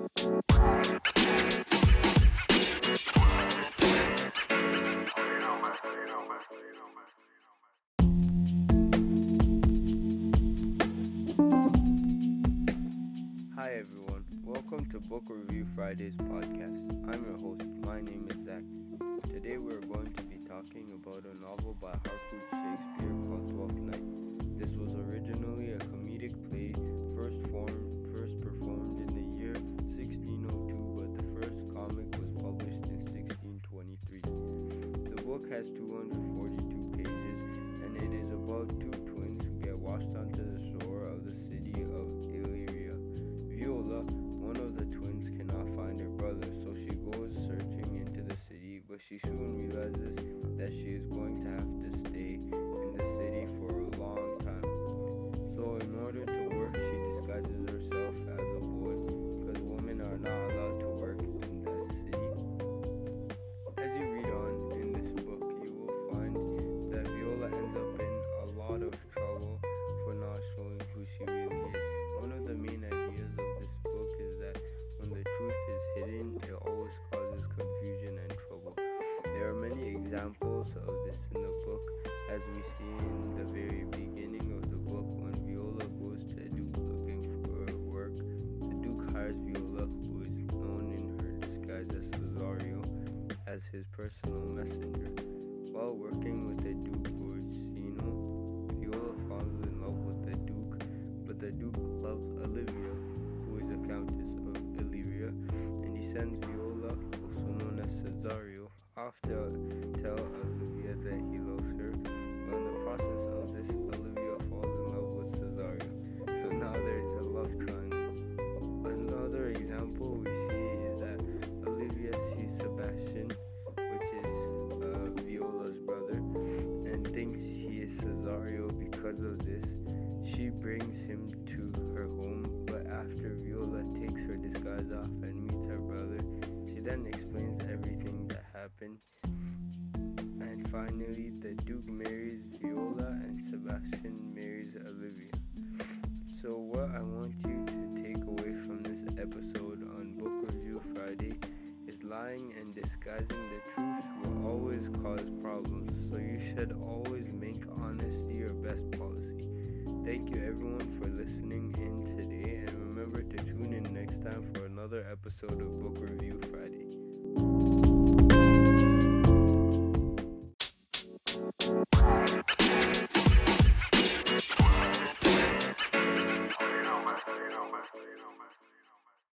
Hi everyone, welcome to Book Review Fridays podcast. I'm your host, my name is Zach. Today we're going to be talking about a novel by Harcourt Shakespeare called Twelfth Night. This was originally a comedic play, first performed in the year 1602, but the first comic was published in 1623. The book has 242 pages, and it is about two twins who get washed onto the shore of the city of Illyria. Viola, one of the twins, cannot find her brother, so she goes searching into the city, but she soon realizes that she is going to have to stay in the city for a long time. So in order to work, she disguises herself as a boy, because women are not allowed to work in that city. As you read on in this book, you will find that Viola ends up in a lot of trouble for not showing who she really is. One of the main ideas of this book is that when the truth is hidden, it always causes confusion and trouble. There are many examples of this in the book, as we see in the very beginning of the book when Viola goes to a Duke looking for work. The Duke hires Viola, who is known in her disguise as Cesario, as his personal messenger. While working with the Duke Orsino, Viola falls in love with the Duke, but the Duke loves Olivia, who is a countess of Illyria, and he sends Viola, also known as Cesario, off to tell Olivia that he loves her. But in the process of this, Olivia falls in love with Cesario. So now there's a love triangle. Another example we see is that Olivia sees Sebastian, which is Viola's brother, and thinks he is Cesario. Because of this, she brings him to her home, but after Viola takes her disguise off and meets her brother, she then explains everything that happened. And finally, the Duke marries Viola and Sebastian marries Olivia. So what I want you to take away from this episode on Book Review Friday is lying and disguising the truth will always cause problems, so you should always make honesty your best policy. Thank you everyone for listening in today, and remember to tune in next time for another episode of Book Review Friday.